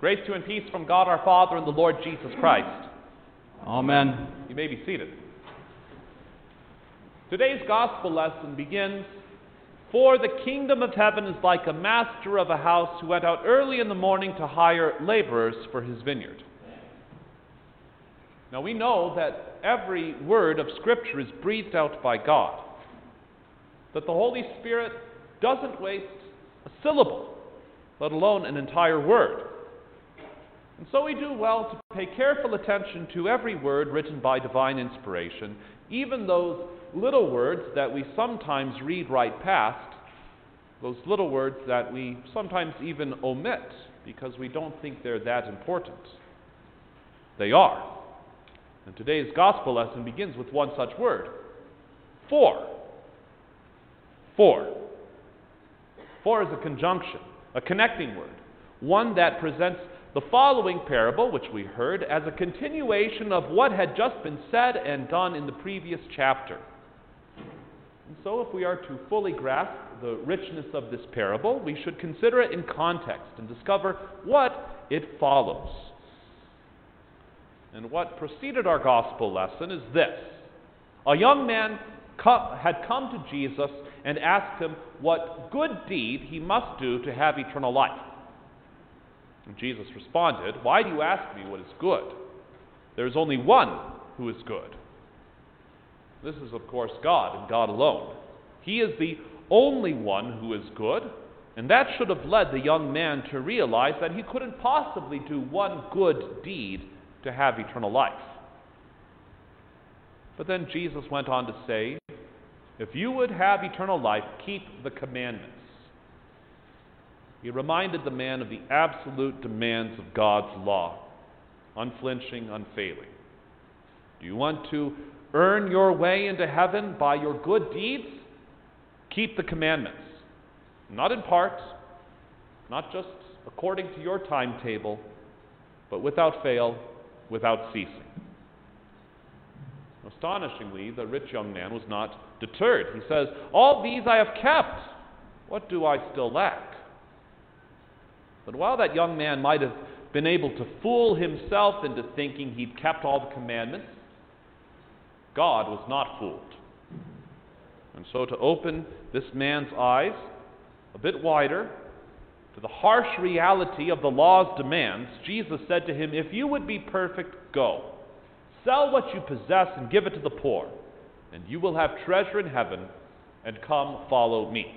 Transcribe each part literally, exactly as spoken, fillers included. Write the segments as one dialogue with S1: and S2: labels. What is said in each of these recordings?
S1: Grace to you and peace from God our Father and the Lord Jesus Christ.
S2: Amen.
S1: You may be seated. Today's gospel lesson begins, "For the kingdom of heaven is like a master of a house who went out early in the morning to hire laborers for his vineyard." Now we know that every word of Scripture is breathed out by God, that the Holy Spirit doesn't waste a syllable, let alone an entire word. And so we do well to pay careful attention to every word written by divine inspiration, even those little words that we sometimes read right past, those little words that we sometimes even omit because we don't think they're that important. They are. And today's gospel lesson begins with one such word, for. For. For is a conjunction, a connecting word, one that presents the following parable, which we heard, as a continuation of what had just been said and done in the previous chapter. And so if we are to fully grasp the richness of this parable, we should consider it in context and discover what it follows. And what preceded our gospel lesson is this. A young man co- had come to Jesus and asked him what good deed he must do to have eternal life. And Jesus responded, "Why do you ask me what is good? There is only one who is good." This is, of course, God and God alone. He is the only one who is good, and that should have led the young man to realize that he couldn't possibly do one good deed to have eternal life. But then Jesus went on to say, "If you would have eternal life, keep the commandments." He reminded the man of the absolute demands of God's law, unflinching, unfailing. Do you want to earn your way into heaven by your good deeds? Keep the commandments. Not in part, not just according to your timetable, but without fail, without ceasing. Astonishingly, the rich young man was not deterred. He says, "All these I have kept. What do I still lack?" But while that young man might have been able to fool himself into thinking he'd kept all the commandments, God was not fooled. And so to open this man's eyes a bit wider to the harsh reality of the law's demands, Jesus said to him, "If you would be perfect, go. Sell what you possess and give it to the poor, and you will have treasure in heaven, and come follow me."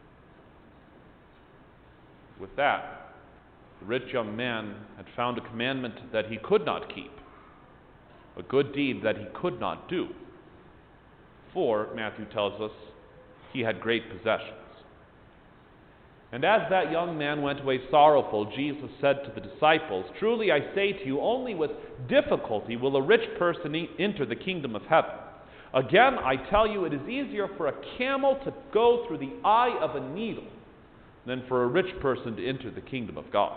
S1: With that, the rich young man had found a commandment that he could not keep, a good deed that he could not do. For, Matthew tells us, he had great possessions. And as that young man went away sorrowful, Jesus said to the disciples, "Truly I say to you, only with difficulty will a rich person e- enter the kingdom of heaven. Again, I tell you, it is easier for a camel to go through the eye of a needle than for a rich person to enter the kingdom of God."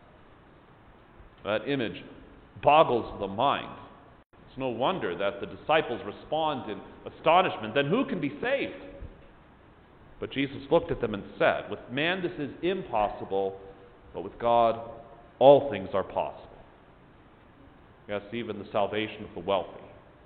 S1: That image boggles the mind. It's no wonder that the disciples respond in astonishment. Then who can be saved? But Jesus looked at them and said, "With man this is impossible, but with God all things are possible." Yes, even the salvation of the wealthy.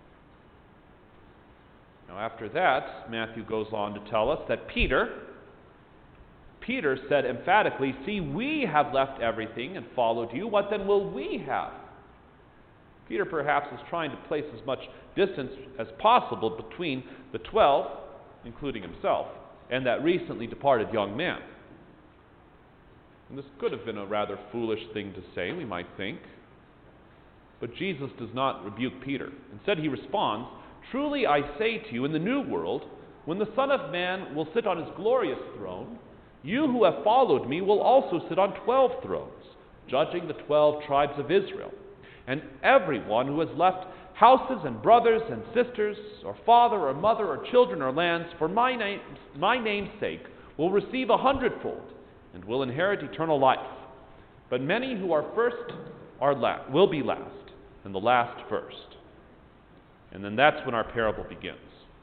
S1: Now after that, Matthew goes on to tell us that Peter, Peter said emphatically, "See, we have left everything and followed you. What then will we have?" Peter perhaps is trying to place as much distance as possible between the twelve, including himself, and that recently departed young man. And this could have been a rather foolish thing to say, we might think. But Jesus does not rebuke Peter. Instead, he responds, "Truly I say to you, in the new world, when the Son of Man will sit on his glorious throne, you who have followed me will also sit on twelve thrones, judging the twelve tribes of Israel. And everyone who has left houses and brothers and sisters, or father or mother or children or lands, for my, name, my name's sake, will receive a hundredfold and will inherit eternal life. But many who are first are la- will be last, and the last first." And then that's when our parable begins.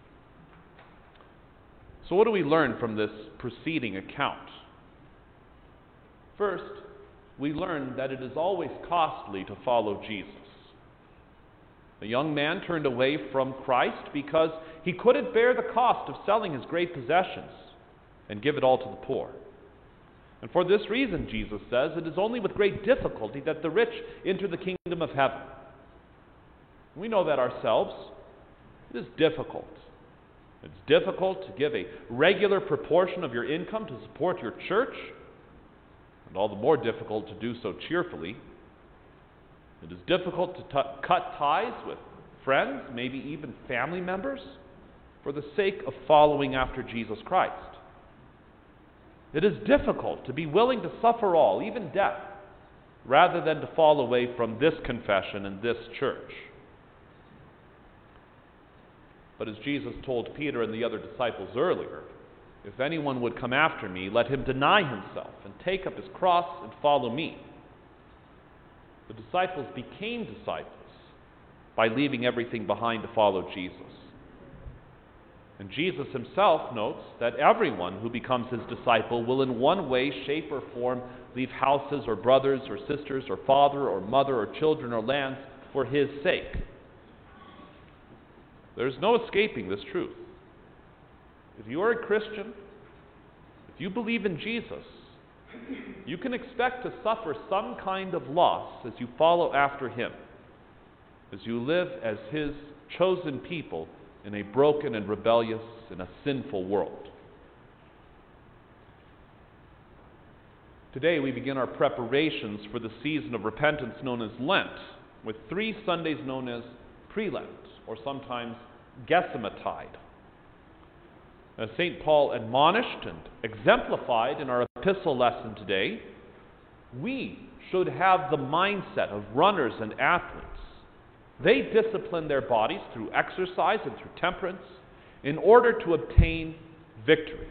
S1: So what do we learn from this preceding account? First, we learn that it is always costly to follow Jesus. The young man turned away from Christ because he couldn't bear the cost of selling his great possessions and give it all to the poor. And for this reason, Jesus says, it is only with great difficulty that the rich enter the kingdom of heaven. We know that ourselves. It is difficult. It's difficult to give a regular proportion of your income to support your church, and all the more difficult to do so cheerfully. It is difficult to t- cut ties with friends, maybe even family members, for the sake of following after Jesus Christ. It is difficult to be willing to suffer all, even death, rather than to fall away from this confession and this church. But as Jesus told Peter and the other disciples earlier, if anyone would come after me, let him deny himself and take up his cross and follow me. The disciples became disciples by leaving everything behind to follow Jesus. And Jesus himself notes that everyone who becomes his disciple will in one way, shape, or form leave houses or brothers or sisters or father or mother or children or lands for his sake. There's no escaping this truth. If you are a Christian, if you believe in Jesus, you can expect to suffer some kind of loss as you follow after him, as you live as his chosen people in a broken and rebellious and a sinful world. Today we begin our preparations for the season of repentance known as Lent, with three Sundays known as Pre-Lent, or sometimes Gethsematide. As Saint Paul admonished and exemplified in our epistle lesson today, we should have the mindset of runners and athletes. They discipline their bodies through exercise and through temperance in order to obtain victory.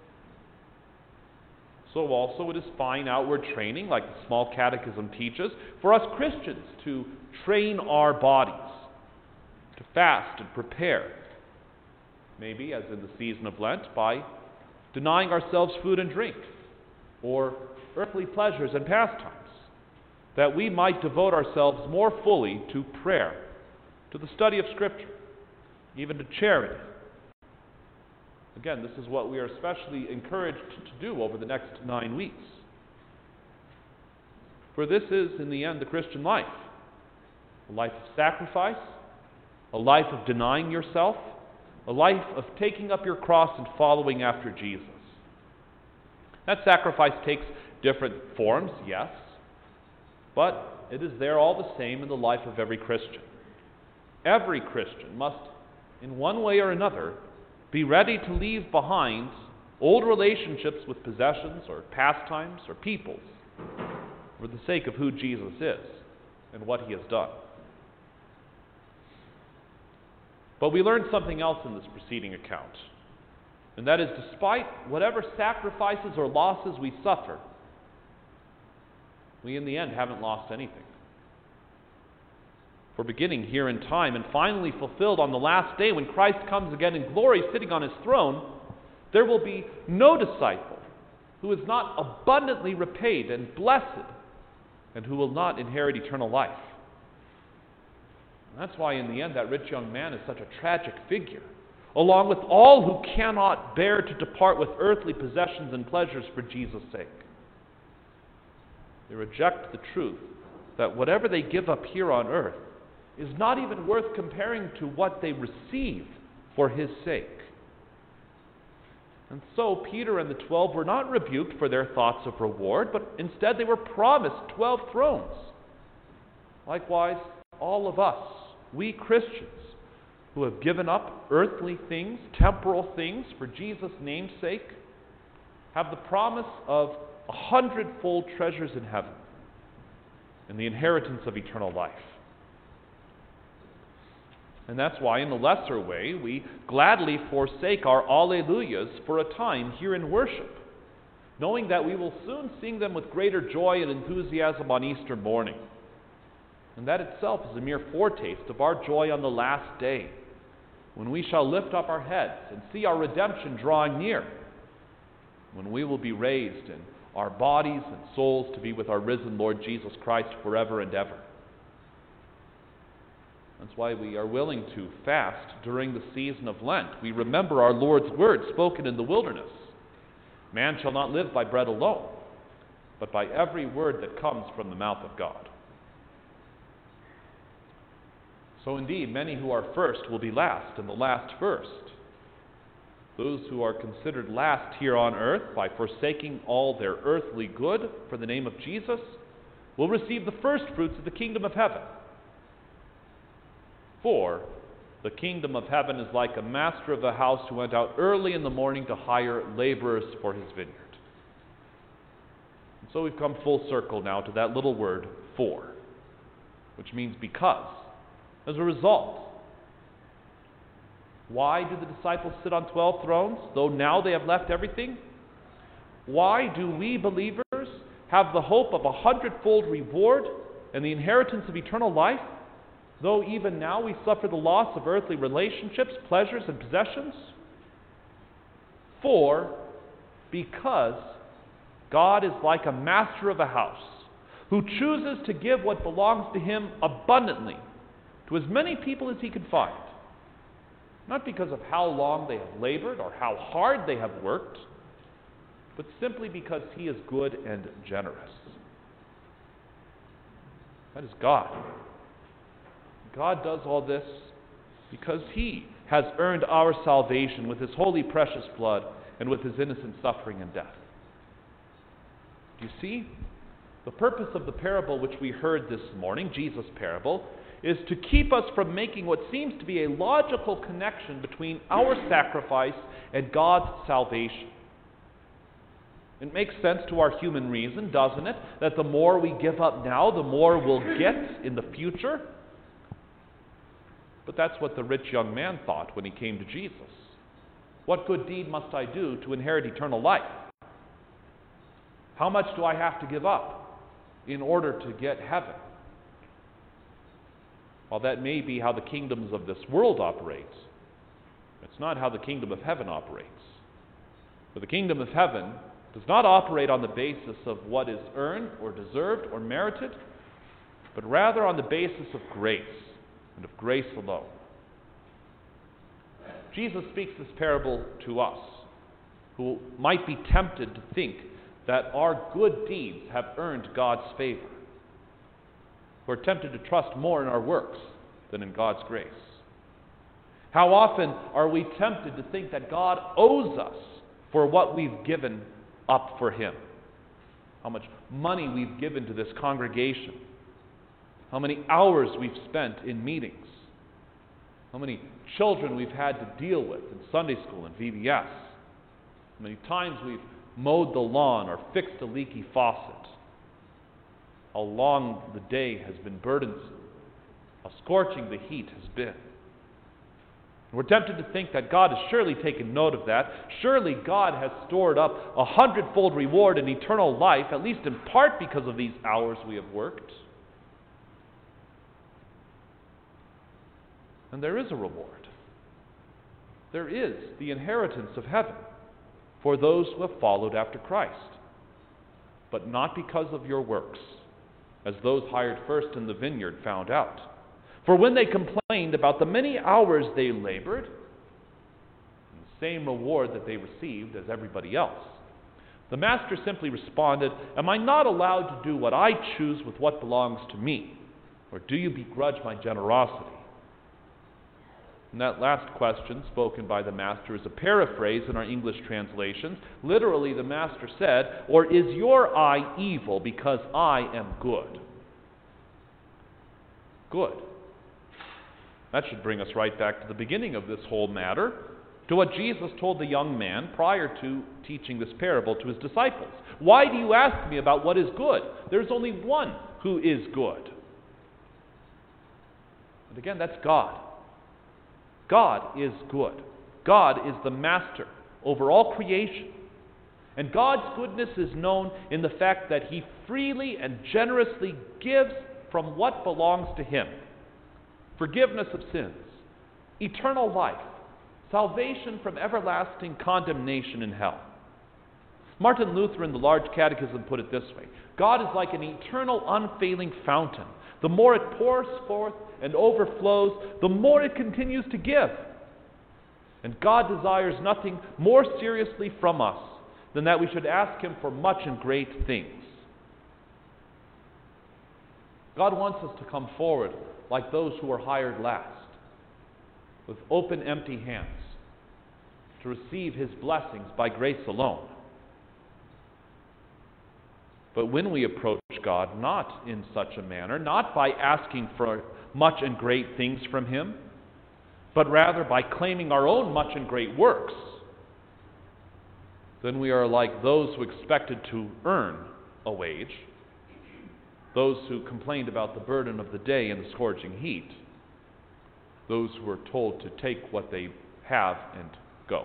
S1: So also it is fine outward training, like the Small Catechism teaches, for us Christians to train our bodies, to fast and prepare, maybe as in the season of Lent, by denying ourselves food and drink, or earthly pleasures and pastimes, that we might devote ourselves more fully to prayer, to the study of Scripture, even to charity. Again, this is what we are especially encouraged to do over the next nine weeks. For this is, in the end, the Christian life. A life of sacrifice, a life of denying yourself, a life of taking up your cross and following after Jesus. That sacrifice takes different forms, yes, but it is there all the same in the life of every Christian. Every Christian must, in one way or another, be ready to leave behind old relationships with possessions or pastimes or peoples for the sake of who Jesus is and what he has done. But we learn something else in this preceding account, and that is, despite whatever sacrifices or losses we suffer, we in the end haven't lost anything. For beginning here in time and finally fulfilled on the last day when Christ comes again in glory sitting on his throne, there will be no disciple who is not abundantly repaid and blessed and who will not inherit eternal life. And that's why in the end that rich young man is such a tragic figure, along with all who cannot bear to depart with earthly possessions and pleasures for Jesus' sake. They reject the truth that whatever they give up here on earth is not even worth comparing to what they receive for his sake. And so Peter and the twelve were not rebuked for their thoughts of reward, but instead they were promised twelve thrones. Likewise, all of us, we Christians, who have given up earthly things, temporal things, for Jesus' name's sake, have the promise of a hundredfold treasures in heaven and the inheritance of eternal life. And that's why, in a lesser way, we gladly forsake our Alleluias for a time here in worship, knowing that we will soon sing them with greater joy and enthusiasm on Easter morning. And that itself is a mere foretaste of our joy on the last day, when we shall lift up our heads and see our redemption drawing near, when we will be raised in our bodies and souls to be with our risen Lord Jesus Christ forever and ever. That's why we are willing to fast during the season of Lent. We remember our Lord's words spoken in the wilderness. Man shall not live by bread alone, but by every word that comes from the mouth of God. So indeed, many who are first will be last, and the last first. Those who are considered last here on earth by forsaking all their earthly good for the name of Jesus will receive the first fruits of the kingdom of heaven. For the kingdom of heaven is like a master of a house who went out early in the morning to hire laborers for his vineyard. And so we've come full circle now to that little word, for, which means because. As a result, why do the disciples sit on twelve thrones, though now they have left everything? Why do we believers have the hope of a hundredfold reward and the inheritance of eternal life, though even now we suffer the loss of earthly relationships, pleasures, and possessions? For, because God is like a master of a house who chooses to give what belongs to him abundantly to as many people as he can find. Not because of how long they have labored or how hard they have worked, but simply because he is good and generous. That is God. God does all this because he has earned our salvation with his holy precious blood and with his innocent suffering and death. Do you see? The purpose of the parable which we heard this morning, Jesus' parable, is to keep us from making what seems to be a logical connection between our sacrifice and God's salvation. It makes sense to our human reason, doesn't it, that the more we give up now, the more we'll get in the future? But that's what the rich young man thought when he came to Jesus. What good deed must I do to inherit eternal life? How much do I have to give up in order to get heaven? While that may be how the kingdoms of this world operate, it's not how the kingdom of heaven operates. For the kingdom of heaven does not operate on the basis of what is earned or deserved or merited, but rather on the basis of grace, and of grace alone. Jesus speaks this parable to us, who might be tempted to think that our good deeds have earned God's favor. We're tempted to trust more in our works than in God's grace. How often are we tempted to think that God owes us for what we've given up for him? How much money we've given to this congregation? How many hours we've spent in meetings? How many children we've had to deal with in Sunday school and V B S? How many times we've mowed the lawn or fixed a leaky faucet? How long the day has been burdensome, how scorching the heat has been. We're tempted to think that God has surely taken note of that. Surely God has stored up a hundredfold reward in eternal life, at least in part because of these hours we have worked. And there is a reward. There is the inheritance of heaven for those who have followed after Christ, but not because of your works, as those hired first in the vineyard found out. For when they complained about the many hours they labored, and the same reward that they received as everybody else, the master simply responded, "Am I not allowed to do what I choose with what belongs to me? Or do you begrudge my generosity?" And that last question, spoken by the master, is a paraphrase in our English translations. Literally, the master said, "Or is your eye evil because I am good?" Good. That should bring us right back to the beginning of this whole matter, to what Jesus told the young man prior to teaching this parable to his disciples. "Why do you ask me about what is good? There's only one who is good." And again, that's God. God is good. God is the master over all creation. And God's goodness is known in the fact that he freely and generously gives from what belongs to him. Forgiveness of sins, eternal life, salvation from everlasting condemnation in hell. Martin Luther in the Large Catechism put it this way: God is like an eternal, unfailing fountain. The more it pours forth and overflows, the more it continues to give. And God desires nothing more seriously from us than that we should ask Him for much and great things. God wants us to come forward like those who were hired last, with open, empty hands, to receive His blessings by grace alone. But when we approach God not in such a manner, not by asking for much and great things from Him, but rather by claiming our own much and great works, then we are like those who expected to earn a wage, those who complained about the burden of the day and the scorching heat, those who were told to take what they have and go.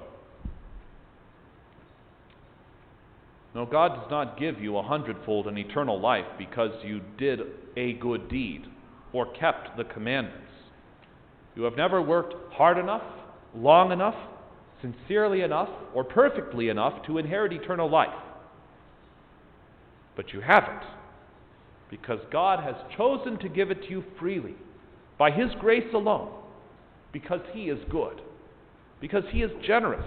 S1: No, God does not give you a hundredfold and eternal life because you did a good deed or kept the commandments. You have never worked hard enough, long enough, sincerely enough, or perfectly enough to inherit eternal life. But you have it because God has chosen to give it to you freely, by His grace alone, because He is good, because He is generous.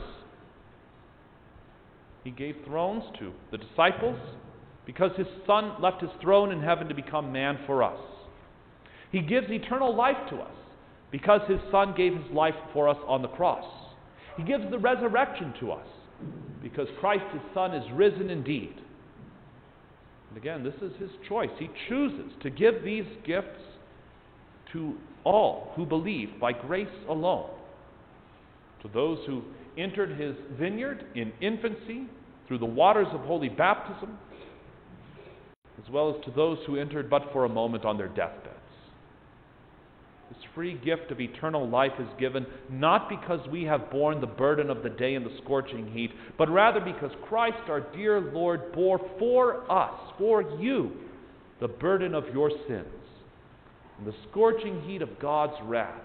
S1: He gave thrones to the disciples because His Son left His throne in heaven to become man for us. He gives eternal life to us because His Son gave His life for us on the cross. He gives the resurrection to us because Christ, His Son, is risen indeed. And again, this is His choice. He chooses to give these gifts to all who believe by grace alone. To those who entered His vineyard in infancy through the waters of holy baptism, as well as to those who entered but for a moment on their deathbeds. This free gift of eternal life is given not because we have borne the burden of the day and the scorching heat, but rather because Christ, our dear Lord, bore for us, for you, the burden of your sins and the scorching heat of God's wrath,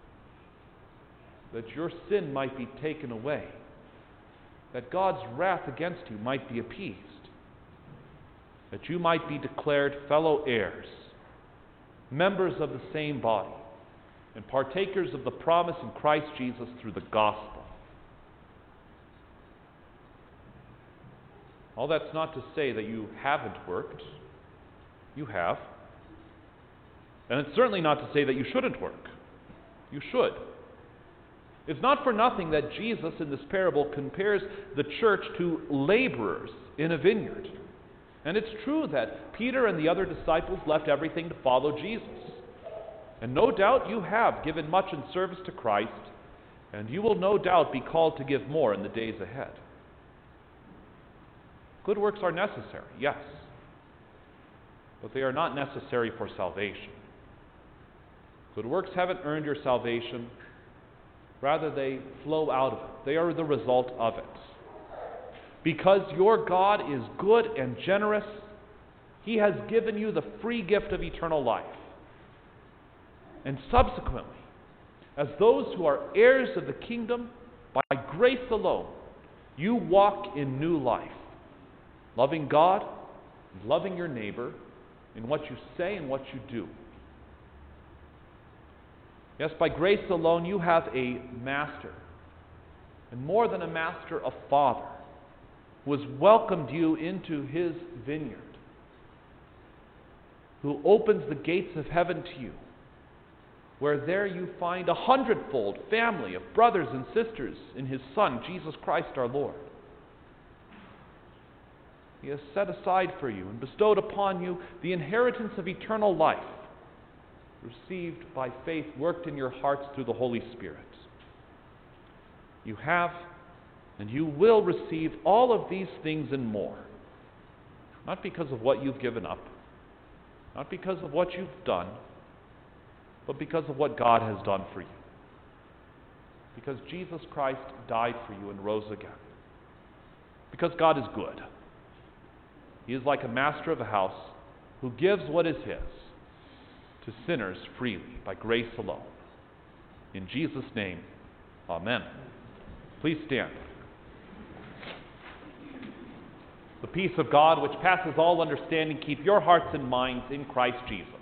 S1: that your sin might be taken away, that God's wrath against you might be appeased, that you might be declared fellow heirs, members of the same body, and partakers of the promise in Christ Jesus through the gospel. All that's not to say that you haven't worked. You have. And it's certainly not to say that you shouldn't work. You should. It's not for nothing that Jesus in this parable compares the church to laborers in a vineyard. And it's true that Peter and the other disciples left everything to follow Jesus. And no doubt you have given much in service to Christ, and you will no doubt be called to give more in the days ahead. Good works are necessary, yes, but they are not necessary for salvation. Good works haven't earned your salvation. Rather, they flow out of it. They are the result of it. Because your God is good and generous, He has given you the free gift of eternal life. And subsequently, as those who are heirs of the kingdom, by grace alone, you walk in new life, loving God and loving your neighbor in what you say and what you do. Yes, by grace alone, you have a master, and more than a master, a father, who has welcomed you into His vineyard, who opens the gates of heaven to you, where there you find a hundredfold family of brothers and sisters in His Son, Jesus Christ our Lord. He has set aside for you and bestowed upon you the inheritance of eternal life, received by faith, worked in your hearts through the Holy Spirit. You have and you will receive all of these things and more, not because of what you've given up, not because of what you've done, but because of what God has done for you. Because Jesus Christ died for you and rose again. Because God is good. He is like a master of a house who gives what is His to sinners freely, by grace alone. In Jesus' name, amen. Please stand. The peace of God, which passes all understanding, keep your hearts and minds in Christ Jesus.